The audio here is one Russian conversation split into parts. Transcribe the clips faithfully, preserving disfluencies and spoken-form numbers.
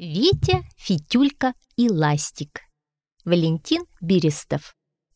Витя, Фитюлька и Ластик. Валентин Берестов.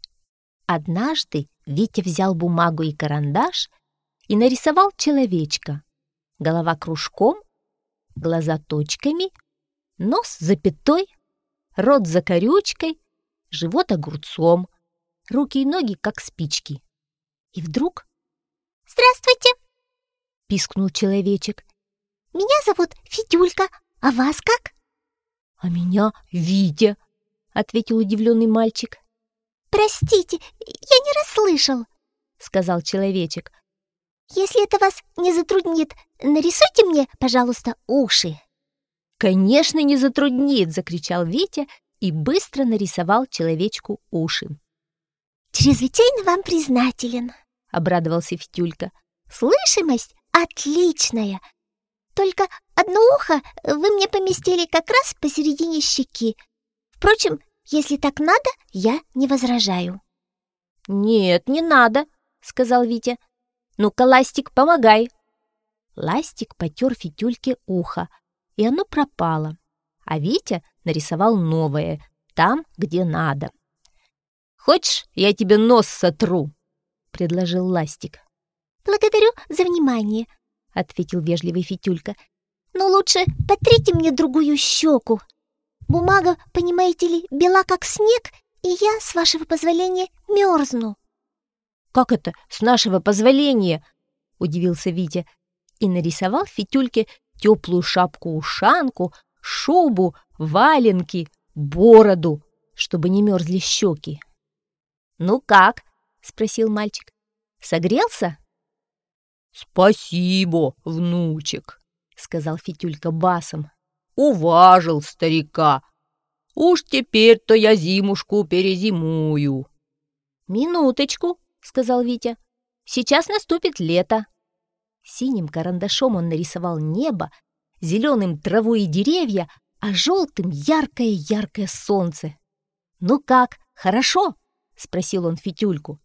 Однажды Витя взял бумагу и карандаш и нарисовал человечка. Голова кружком, глаза точками, нос запятой, рот закорючкой, живот огурцом, руки и ноги как спички. И вдруг: «Здравствуйте!» — пискнул человечек. «Меня зовут Фитюлька, а вас как?» «А меня Витя», — ответил удивленный мальчик. «Простите, я не расслышал», — сказал человечек. «Если это вас не затруднит, нарисуйте мне, пожалуйста, уши». «Конечно, не затруднит!» — закричал Витя и быстро нарисовал человечку уши. «Чрезвычайно вам признателен», — обрадовался Фитюлька. «Слышимость отличная. Только одно ухо вы мне поместили как раз посередине щеки. Впрочем, если так надо, я не возражаю». «Нет, не надо», — сказал Витя. «Ну-ка, Ластик, помогай». Ластик потер Фитюльке ухо, и оно пропало, а Витя нарисовал новое, там, где надо. «Хочешь, я тебе нос сотру?» — предложил Ластик. «Благодарю за внимание», — ответил вежливый Фитюлька. «Но лучше потрите мне другую щеку. Бумага, понимаете ли, бела как снег, и я, с вашего позволения, мерзну». «Как это с нашего позволения?» — удивился Витя и нарисовал Фитюльке теплую шапку-ушанку, шубу, валенки, бороду, чтобы не мерзли щеки. «Ну как?» — спросил мальчик. «Согрелся?» «Спасибо, внучек», — сказал Фитюлька басом. «Уважил старика. Уж теперь-то я зимушку перезимую». «Минуточку», — сказал Витя. «Сейчас наступит лето». Синим карандашом он нарисовал небо, зеленым траву и деревья, а желтым яркое-яркое солнце. «Ну как, хорошо?» — спросил он Фитюльку.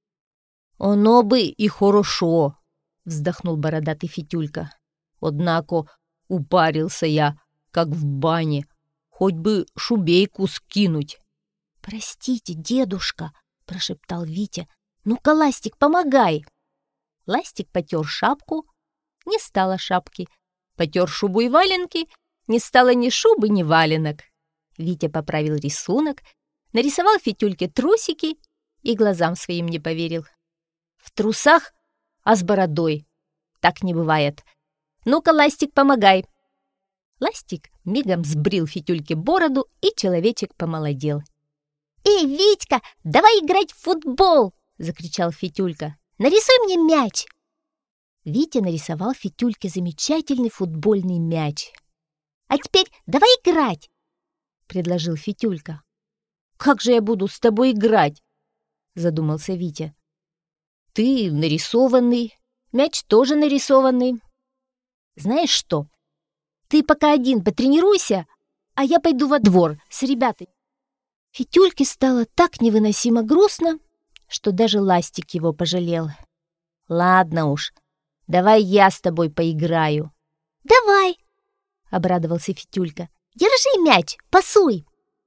«Оно бы и хорошо», — вздохнул бородатый Фитюлька. «Однако упарился я, как в бане, хоть бы шубейку скинуть». «Простите, дедушка», — прошептал Витя. «Ну-ка, Ластик, помогай». Ластик потер шапку, не стало шапки. Потер шубу и валенки, не стало ни шубы, ни валенок. Витя поправил рисунок, нарисовал Фитюльке трусики и глазам своим не поверил. «В трусах, а с бородой. Так не бывает. Ну-ка, Ластик, помогай». Ластик мигом сбрил Фитюльке бороду, и человечек помолодел. «Эй, Витька, давай играть в футбол!» — закричал Фитюлька. «Нарисуй мне мяч!» Витя нарисовал Фитюльке замечательный футбольный мяч. «А теперь давай играть!» — предложил Фитюлька. «Как же я буду с тобой играть?» — задумался Витя. «Ты нарисованный, мяч тоже нарисованный. Знаешь что, ты пока один потренируйся, а я пойду во двор с ребятами». Фитюльке стало так невыносимо грустно, что даже Ластик его пожалел. «Ладно уж, давай я с тобой поиграю». «Давай!» — обрадовался Фитюлька. «Держи мяч, пасуй!»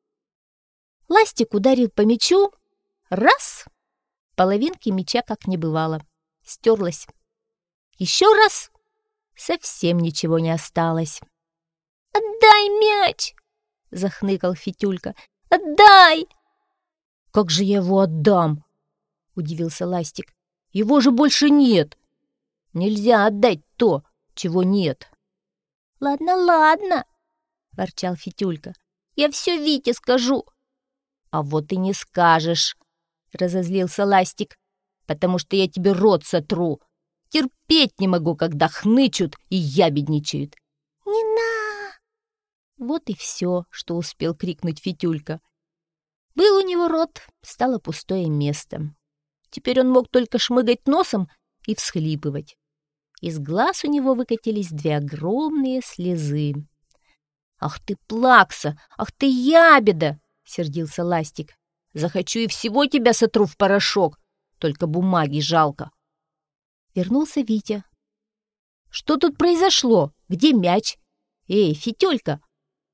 Ластик ударил по мячу. Раз! Половинки мяча как не бывало. Стерлась. Еще раз! Совсем ничего не осталось. «Отдай мяч!» — захныкал Фитюлька. «Отдай!» «Как же я его отдам?» — удивился Ластик. «Его же больше нет! Нельзя отдать то, чего нет!» «Ладно, ладно!» — ворчал Фитюлька. «Я все Вите скажу!» «А вот и не скажешь!» — разозлился Ластик. «Потому что я тебе рот сотру! Терпеть не могу, когда хнычут и ябедничают!» «Не на!» Вот и все, что успел крикнуть Фитюлька. Был у него рот, стало пустое место. Теперь он мог только шмыгать носом и всхлипывать. Из глаз у него выкатились две огромные слезы. «Ах ты, плакса! Ах ты, ябеда!» — сердился Ластик. «Захочу и всего тебя сотру в порошок, только бумаги жалко». Вернулся Витя. «Что тут произошло? Где мяч? Эй, Фитюлька,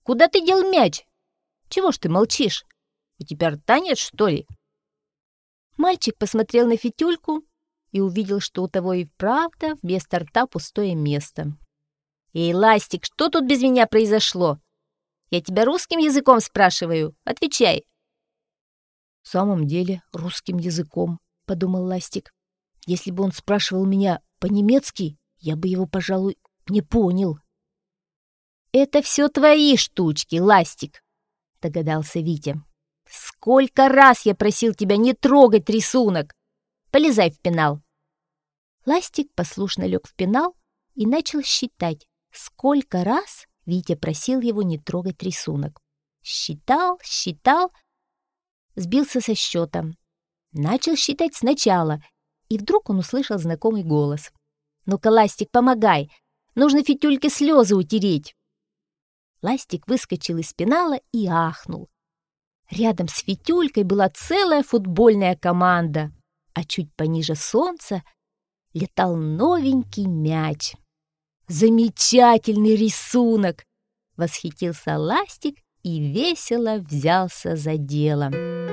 куда ты дел мяч? Чего ж ты молчишь? У тебя рта нет, что ли?» Мальчик посмотрел на Фитюльку и увидел, что у того и правда вместо рта пустое место. «Эй, Ластик, что тут без меня произошло? Я тебя русским языком спрашиваю. Отвечай!» «В самом деле русским языком», — подумал Ластик. «Если бы он спрашивал меня по-немецки, я бы его, пожалуй, не понял». «Это все твои штучки, Ластик», — догадался Витя. «Сколько раз я просил тебя не трогать рисунок! Полезай в пенал!» Ластик послушно лег в пенал и начал считать, сколько раз Витя просил его не трогать рисунок. Считал, считал, сбился со счета. Начал считать сначала, и вдруг он услышал знакомый голос. «Ну-ка, Ластик, помогай! Нужно Фитюльке слезы утереть!» Ластик выскочил из пенала и ахнул. Рядом с Фитюлькой была целая футбольная команда, а чуть пониже солнца летал новенький мяч. «Замечательный рисунок!» — восхитился Ластик и весело взялся за дело.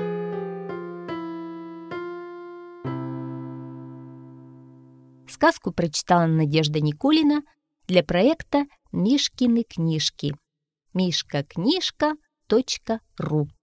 Сказку прочитала Надежда Никулина для проекта «Мишкины книжки». мишка книжка точка ру